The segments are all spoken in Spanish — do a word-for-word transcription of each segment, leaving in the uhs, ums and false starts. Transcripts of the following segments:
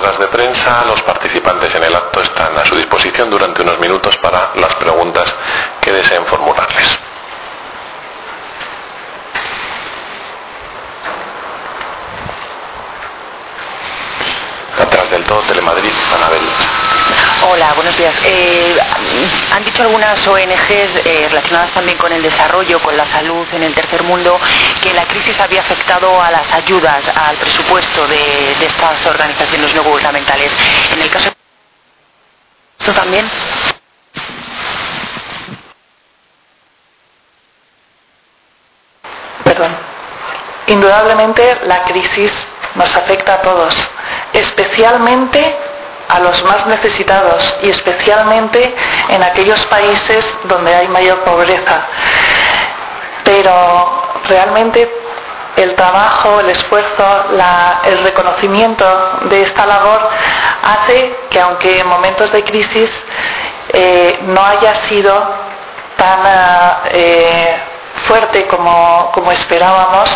ruedas de prensa. Los participantes en el acto están a su disposición durante unos minutos para las preguntas que deseen formularles. Atrás del todo, Telemadrid, Anabel. Hola, buenos días. Eh, han dicho algunas O N Ges eh, relacionadas también con el desarrollo, con la salud en el tercer mundo, que la crisis había afectado a las ayudas, al presupuesto de, de estas organizaciones no gubernamentales. En el caso de esto también. Perdón. Indudablemente la crisis nos afecta a todos, especialmente a los más necesitados y especialmente en aquellos países donde hay mayor pobreza. Pero realmente el trabajo, el esfuerzo, la, el reconocimiento de esta labor hace que, aunque en momentos de crisis eh, no haya sido tan eh, fuerte como, como esperábamos,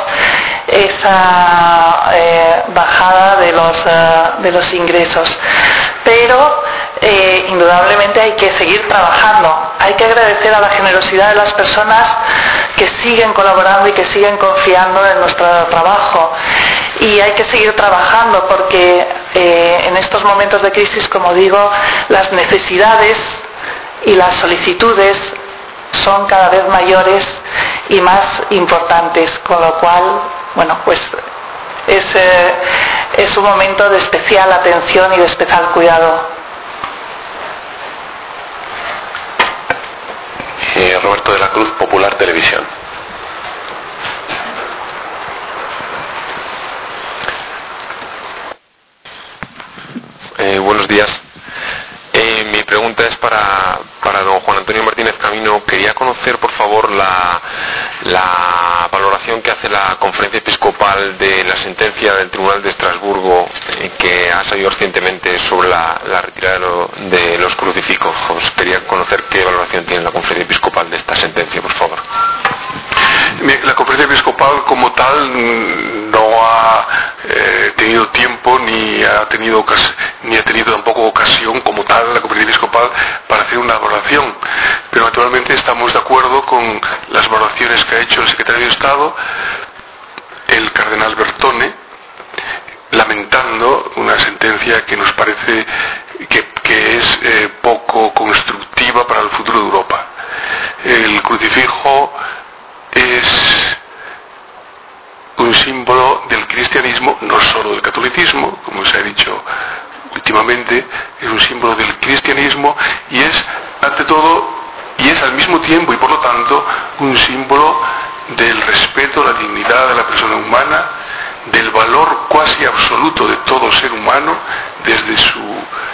esa eh, bajada de los, uh, de los ingresos. Pero eh, indudablemente hay que seguir trabajando. Hay que agradecer a la generosidad de las personas que siguen colaborando y que siguen confiando en nuestro trabajo. Y hay que seguir trabajando porque eh, en estos momentos de crisis, como digo, las necesidades y las solicitudes son cada vez mayores y más importantes, con lo cual, bueno, pues es, eh, es un momento de especial atención y de especial cuidado. Eh, Roberto de la Cruz, Popular Televisión. Eh, buenos días. Eh, mi pregunta es para, para don Juan Antonio Martínez Camino. Quería conocer, por favor, la, la valoración que hace la Conferencia Episcopal de la sentencia del Tribunal de Estrasburgo eh, que ha salido recientemente sobre la, la retirada de, lo, de los crucifijos. Os quería conocer qué valoración tiene la Conferencia Episcopal de esta sentencia, por favor. La Conferencia Episcopal como tal no ha eh, tenido tiempo ni ha tenido ni ha tenido tampoco ocasión como tal la Conferencia Episcopal para hacer una valoración, pero naturalmente estamos de acuerdo con las valoraciones que ha hecho el Secretario de Estado, el Cardenal Bertone, lamentando una sentencia que nos parece que, que es eh, poco constructiva para el futuro de Europa. El crucifijo es un símbolo del cristianismo, no solo del catolicismo, como se ha dicho últimamente, es un símbolo del cristianismo y es, ante todo, y es al mismo tiempo y por lo tanto, un símbolo del respeto, la dignidad de la persona humana, del valor cuasi absoluto de todo ser humano, desde su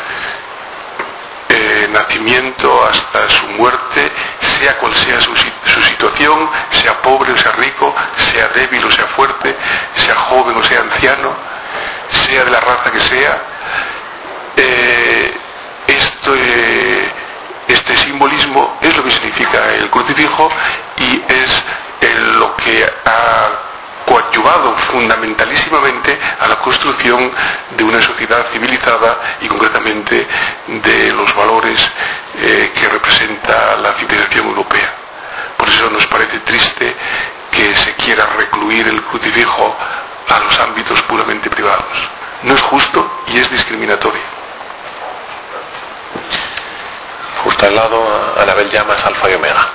Eh, nacimiento hasta su muerte, sea cual sea su, su situación, sea pobre o sea rico, sea débil o sea fuerte, sea joven o sea anciano, sea de la raza que sea. Eh, esto, eh, este simbolismo es lo que significa el crucifijo y es eh, lo que ha coadyuvado fundamentalísimamente a la construcción de una sociedad civilizada y concretamente de los valores eh, que representa la civilización europea. Por eso nos parece triste que se quiera recluir el crucifijo a los ámbitos puramente privados. No es justo y es discriminatorio. Justo al lado, Anabel Llamas, Alfa y Omega.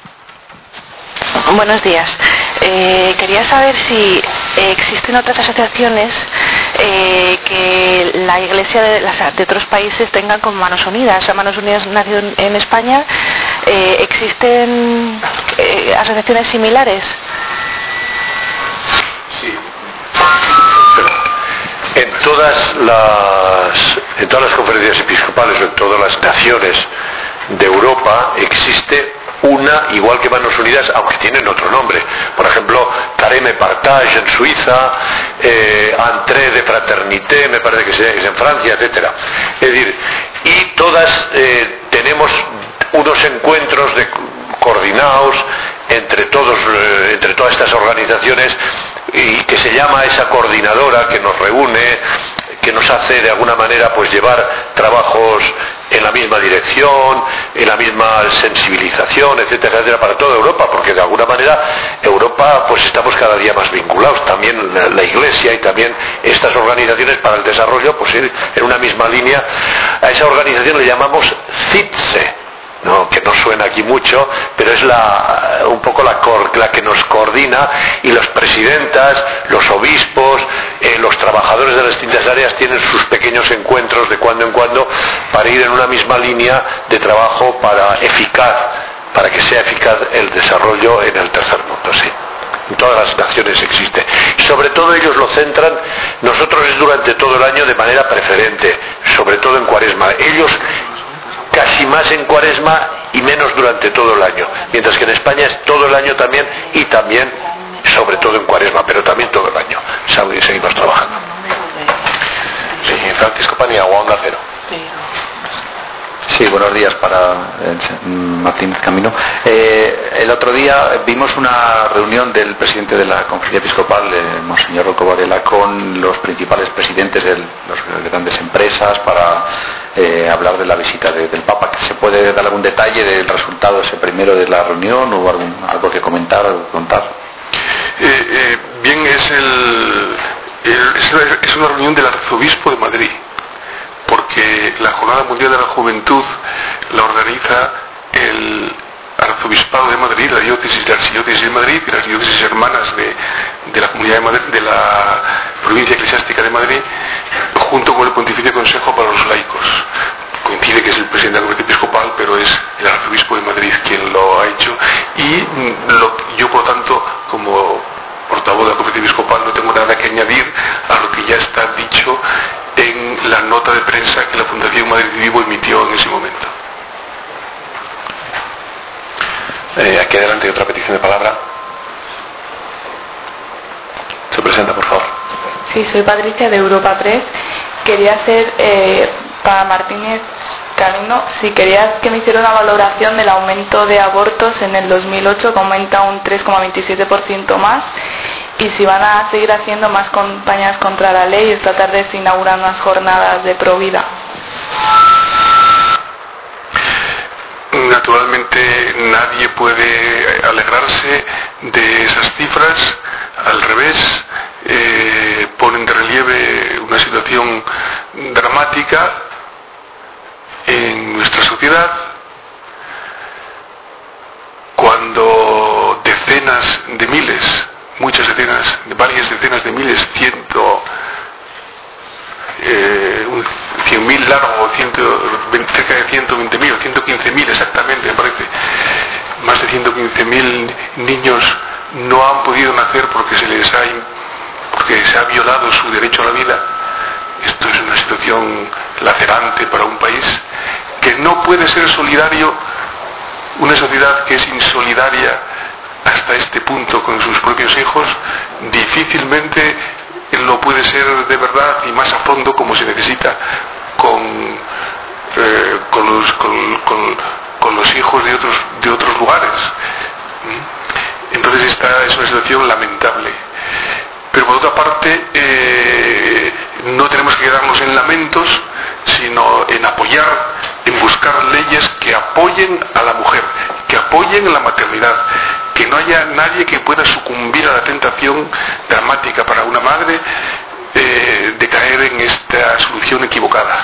Buenos días. Eh, quería saber si eh, existen otras asociaciones eh, que la Iglesia de, las, de otros países tengan como Manos Unidas. O Manos Unidas nació en, en España. Eh, ¿Existen eh, asociaciones similares? Sí. En todas las, en todas las conferencias episcopales o en todas las naciones de Europa existe una, igual que Manos Unidas, aunque tienen otro nombre. Por ejemplo, Carême Partage en Suiza, eh, Entrée de Fraternité, me parece que es en Francia, etcétera. Es decir, y todas eh, tenemos unos encuentros de, coordinados entre todos, eh, entre todas estas organizaciones, y que se llama esa coordinadora que nos reúne, que nos hace de alguna manera pues llevar trabajos en la misma dirección, en la misma sensibilización, etcétera, etcétera, para toda Europa, porque de alguna manera Europa pues estamos cada día más vinculados, también la, la Iglesia y también estas organizaciones para el desarrollo, pues ir en una misma línea. A esa organización le llamamos CITSE, ¿no? Que no suena aquí mucho, pero es la, un poco la, la que nos coordina, y los presidentas, los obispos, eh, los trabajadores de las distintas áreas tienen sus pequeños encuentros de cuando en cuando para ir en una misma línea de trabajo para eficaz, para que sea eficaz el desarrollo en el tercer mundo, sí. En todas las naciones existe. Y sobre todo ellos lo centran, nosotros es durante todo el año de manera preferente, sobre todo en Cuaresma. Ellos casi más en Cuaresma y menos durante todo el año, mientras que en España es todo el año también, y también sobre todo en Cuaresma, pero también todo el año seguimos trabajando. Sí, Francisco Paniagua, Onda Cero. Sí, buenos días para Martín Camino. Eh, el otro día vimos una reunión del presidente de la Conferencia Episcopal, eh, Monseñor Rocco Varela, con los principales presidentes de las grandes empresas para eh, hablar de la visita de, del Papa. ¿Se puede dar algún detalle del resultado ese primero de la reunión o algún, algo que comentar o contar? Eh, eh, bien, es, el, el, es, una, es una reunión del Arzobispo de Madrid, porque la Jornada Mundial de la Juventud la organiza el Arzobispado de Madrid, la diócesis, la archidiócesis de Madrid y las diócesis hermanas de, de la Comunidad de Madrid, de la Provincia Eclesiástica de Madrid, junto con el Pontificio Consejo para los Laicos. Coincide que es el presidente de la Conferencia Episcopal, pero es el Arzobispo de Madrid quien lo ha hecho, y lo, yo por lo tanto, como portavoz de la Conferencia Episcopal, no tengo nada que añadir a lo que ya está dicho en la nota de prensa que la Fundación Madrid Vivo emitió en ese momento. Eh, aquí adelante hay otra petición de palabra. Se presenta, por favor. Sí, soy Patricia de Europa Press. Quería hacer eh, para Martínez Camino, si quería que me hiciera una valoración del aumento de abortos en el dos mil ocho, que aumenta un tres coma veintisiete por ciento más, y si van a seguir haciendo más campañas contra la ley. Esta tarde se inauguran unas jornadas de Provida. Naturalmente nadie puede alegrarse de esas cifras, al revés, eh, ponen de relieve una situación dramática en nuestra sociedad, cuando decenas de miles, muchas decenas, varias decenas de miles, ciento, eh, un cien mil largo, ciento, cerca de ciento veinte mil, ciento quince mil exactamente, me parece, más de ciento quince mil niños no han podido nacer porque se les ha, porque se ha violado su derecho a la vida. Esto es una situación lacerante para un país que no puede ser solidario, una sociedad que es insolidaria hasta este punto con sus propios hijos, difícilmente lo puede ser de verdad y más a fondo como se necesita con, eh, con, los, con, con, con los hijos de otros, de otros lugares. Entonces esta es una situación lamentable. Pero por otra parte, eh, no tenemos que quedarnos en lamentos, sino en apoyar, en buscar leyes que apoyen a la mujer, que apoyen la maternidad, que no haya nadie que pueda sucumbir a la tentación dramática para una madre eh, de caer en esta solución equivocada.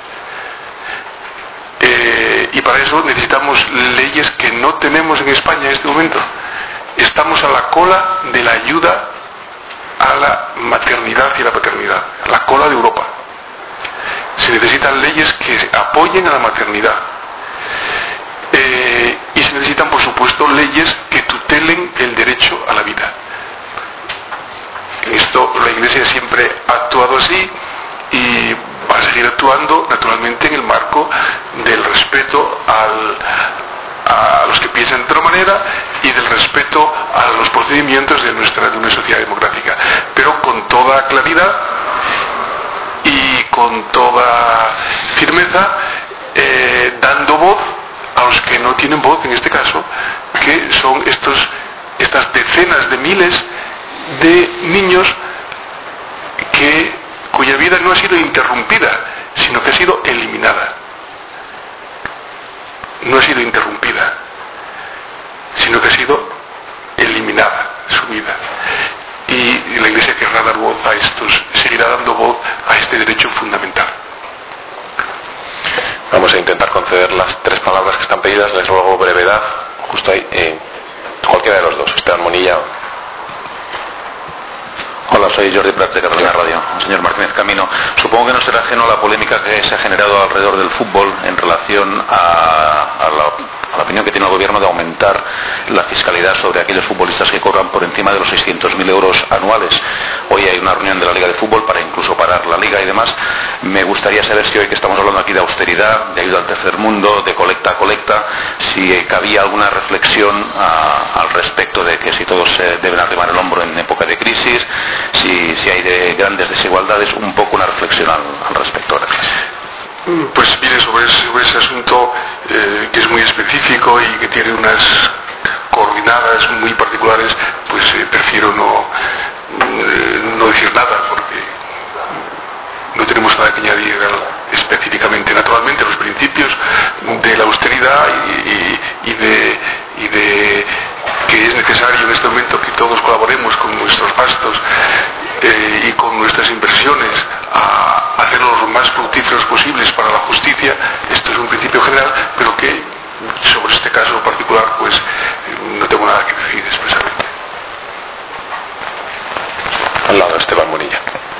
Eh, y para eso necesitamos leyes que no tenemos en España en este momento. Estamos a la cola de la ayuda a la maternidad y a la paternidad, a la cola de Europa. Se necesitan leyes que apoyen a la maternidad. Eh, y se necesitan, por supuesto, leyes que tutelen el derecho a la vida. En esto la Iglesia siempre ha actuado así y va a seguir actuando, naturalmente, en el marco del respeto al, a los que piensan de otra manera y del respeto a los procedimientos de nuestra de una sociedad democrática, pero con toda claridad y con toda firmeza, eh, dando voz a los que no tienen voz en este caso, que son estos estas decenas de miles de niños que cuya vida no ha sido interrumpida, sino que ha sido eliminada. No ha sido interrumpida, sino que ha sido eliminada su vida. Y la Iglesia querrá dar voz a estos, seguirá dando voz a este derecho fundamental. Vamos a intentar conceder las tres palabras que están pedidas. Les ruego brevedad. Justo ahí, eh, cualquiera de los dos, Esteban Monilla. Hola, soy Jordi Prats de Cataluña Radio. Señor Martínez Camino, supongo que no será ajeno a la polémica que se ha generado alrededor del fútbol en relación a, a, la, a la opinión que tiene el gobierno de aumentar la fiscalidad sobre aquellos futbolistas que cobran por encima de los seiscientos mil euros anuales. Hoy hay una reunión de la Liga de Fútbol para incluso parar la Liga y demás. Me gustaría saber si hoy que estamos hablando aquí de austeridad, de ayuda al tercer mundo, de colecta a colecta, si cabía alguna reflexión a, al respecto de que si todos eh, deben arrimar el hombro en época de crisis, si, si hay de grandes desigualdades, un poco una reflexión al, al respecto. Gracias. Pues mire, sobre ese, sobre ese asunto eh, que es muy específico y que tiene unas coordinadas muy particulares, pues eh, prefiero no, eh, no decir nada, porque no tenemos nada que añadir específicamente. Naturalmente, los principios de la austeridad y, y, y, de, y de que es necesario en este momento que todos colaboremos con nuestros gastos eh, y con nuestras inversiones a hacerlos lo más fructíferos posibles para la justicia. Esto es un principio general, pero que sobre este caso particular pues no tengo nada que decir expresamente. Al lado, Esteban Monilla.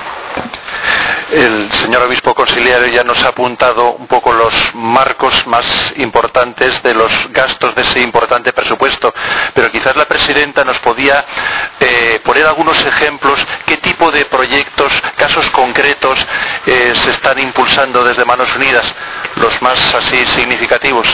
El señor obispo conciliario ya nos ha apuntado un poco los marcos más importantes de los gastos de ese importante presupuesto, pero quizás la presidenta nos podía eh, poner algunos ejemplos, qué tipo de proyectos, casos concretos eh, se están impulsando desde Manos Unidas, los más así significativos.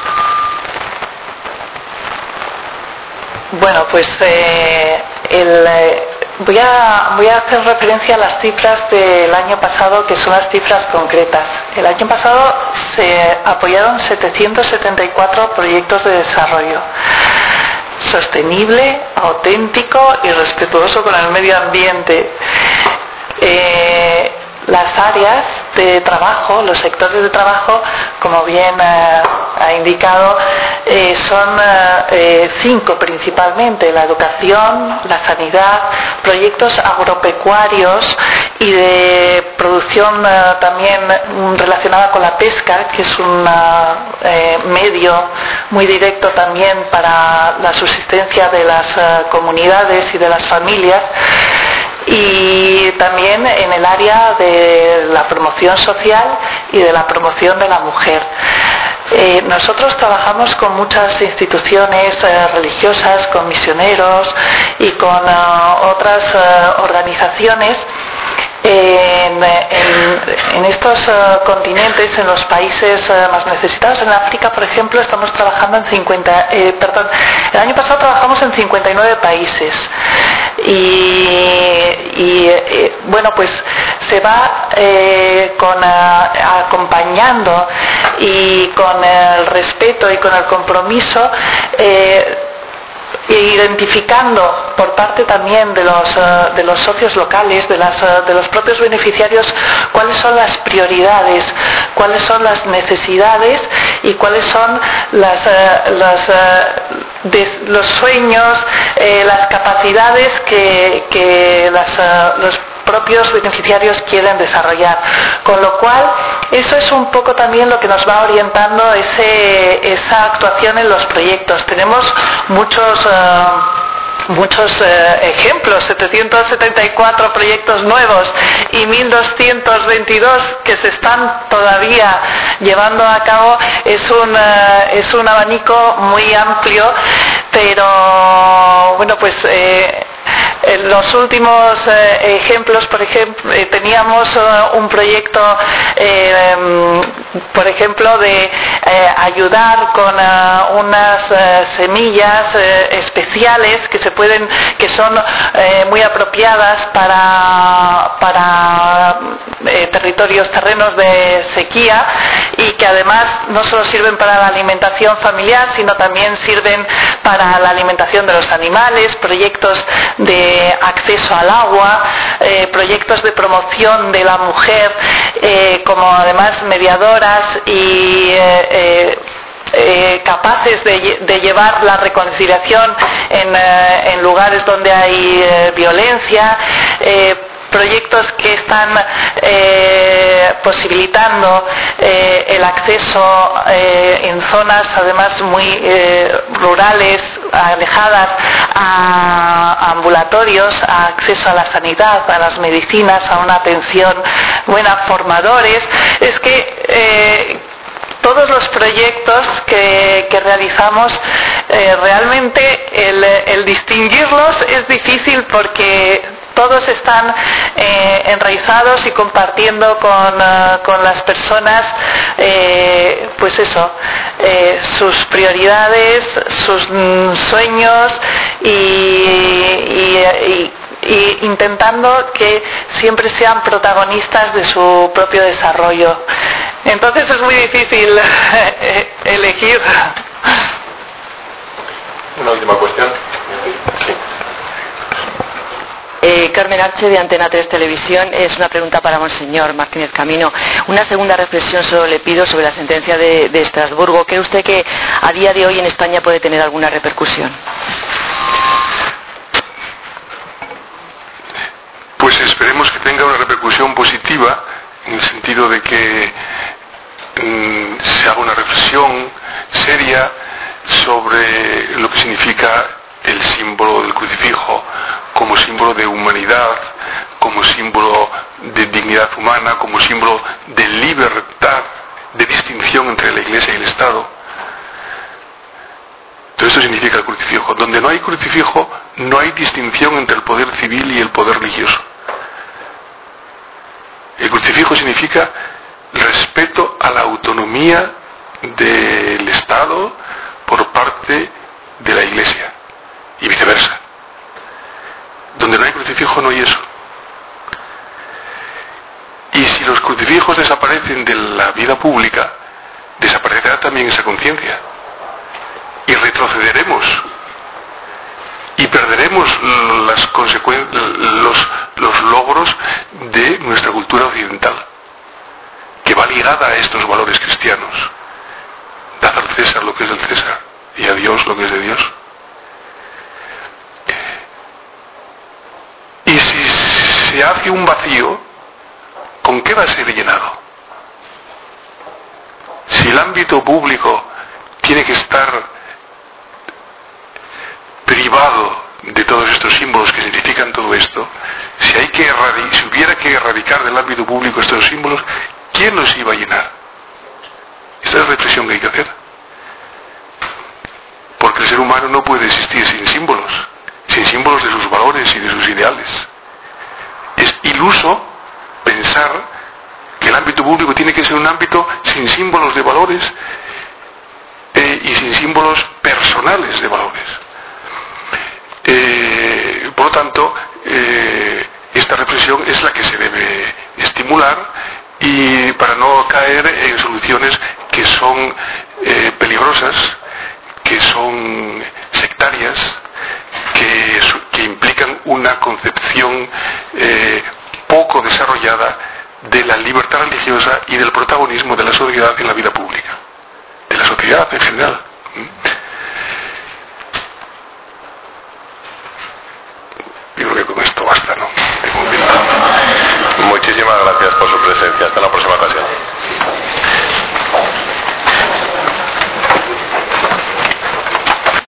Bueno, pues eh, el... Eh... Voy a, voy a hacer referencia a las cifras del año pasado, que son las cifras concretas. El año pasado se apoyaron setecientos setenta y cuatro proyectos de desarrollo sostenible, auténtico y respetuoso con el medio ambiente. Eh, las áreas de trabajo, los sectores de trabajo, como bien eh, ha indicado, eh, son eh, cinco principalmente: la educación, la sanidad, proyectos agropecuarios y de producción eh, también relacionada con la pesca, que es un eh, medio muy directo también para la subsistencia de las eh, comunidades y de las familias. Y también en el área de la promoción social y de la promoción de la mujer. Eh, nosotros trabajamos con muchas instituciones eh, religiosas, con misioneros y con uh, otras uh, organizaciones en, en, en estos uh, continentes, en los países uh, más necesitados. En África, por ejemplo, estamos trabajando en cincuenta, eh, perdón, el año pasado trabajamos en cincuenta y nueve países y, y eh, bueno, pues se va eh, con, uh, acompañando y con el respeto y con el compromiso, eh, identificando por parte también de los, uh, de los socios locales, de, las, uh, de los propios beneficiarios, cuáles son las prioridades, cuáles son las necesidades y cuáles son las, uh, las, uh, de, los sueños, eh, las capacidades que, que las, uh, los propios beneficiarios quieren desarrollar. Con lo cual, eso es un poco también lo que nos va orientando ese, esa actuación en los proyectos. Tenemos muchos... Uh, muchos eh, ejemplos, setecientos setenta y cuatro proyectos nuevos y mil doscientos veintidós que se están todavía llevando a cabo. Es un, eh, es un abanico muy amplio, pero bueno, pues eh, en los últimos eh, ejemplos, por ejemplo, eh, teníamos eh, un proyecto, eh, por ejemplo, de eh, ayudar con uh, unas eh, semillas eh, especiales que se pueden, que son eh, muy apropiadas para para, para eh, territorios, terrenos de sequía, y que además no solo sirven para la alimentación familiar, sino también sirven para la alimentación de los animales, proyectos de acceso al agua, eh, proyectos de promoción de la mujer eh, como además mediadoras y eh, eh, Eh, capaces de, de llevar la reconciliación en, eh, en lugares donde hay eh, violencia, eh, proyectos que están eh, posibilitando eh, el acceso eh, en zonas además muy eh, rurales, alejadas, a, a ambulatorios, a acceso a la sanidad, a las medicinas, a una atención buena, formadores. Es que eh, todos los proyectos que, que realizamos, eh, realmente el, el distinguirlos es difícil porque todos están eh, enraizados y compartiendo con, uh, con las personas, eh, pues eso, eh, sus prioridades, sus mm, sueños y, y, y y intentando que siempre sean protagonistas de su propio desarrollo. Entonces es muy difícil elegir. Una última cuestión. Sí. Eh, Carmen Arche, de Antena tres Televisión. Es una pregunta para Monseñor Martínez Camino. Una segunda reflexión solo le pido sobre la sentencia de, de Estrasburgo. ¿Cree usted que a día de hoy en España puede tener alguna repercusión? Pues esperemos que tenga una repercusión positiva, en el sentido de que mmm, se haga una reflexión seria sobre lo que significa el símbolo del crucifijo como símbolo de humanidad, como símbolo de dignidad humana, como símbolo de libertad, de distinción entre la Iglesia y el Estado. Todo esto significa el crucifijo. Donde no hay crucifijo, no hay distinción entre el poder civil y el poder religioso. El crucifijo significa respeto a la autonomía del Estado por parte de la Iglesia y viceversa. Donde no hay crucifijo no hay eso. Y si los crucifijos desaparecen de la vida pública, desaparecerá también esa conciencia. Y retrocederemos y perderemos las consecuencias, los, los logros de nuestra cultura occidental, que va ligada a estos valores cristianos. Dad al César lo que es del César y a Dios lo que es de Dios. Y si se hace un vacío, ¿con qué va a ser llenado? Si el ámbito público tiene que estar privado de todos estos símbolos que significan todo esto, si hay que erradi- si hubiera que erradicar del ámbito público estos símbolos, ¿quién los iba a llenar? Esta es la reflexión que hay que hacer. Porque el ser humano no puede existir sin símbolos, sin símbolos de sus valores y de sus ideales. Es iluso pensar que el ámbito público tiene que ser un ámbito sin símbolos de valores eh, y sin símbolos personales de valores. Eh, por lo tanto, eh, esta reflexión es la que se debe estimular, y para no caer en soluciones que son eh, peligrosas, que son sectarias, que, que implican una concepción eh, poco desarrollada de la libertad religiosa y del protagonismo de la sociedad en la vida pública, de la sociedad en general. Yo creo que con esto basta, ¿no? Muchísimas gracias por su presencia. Hasta la próxima ocasión.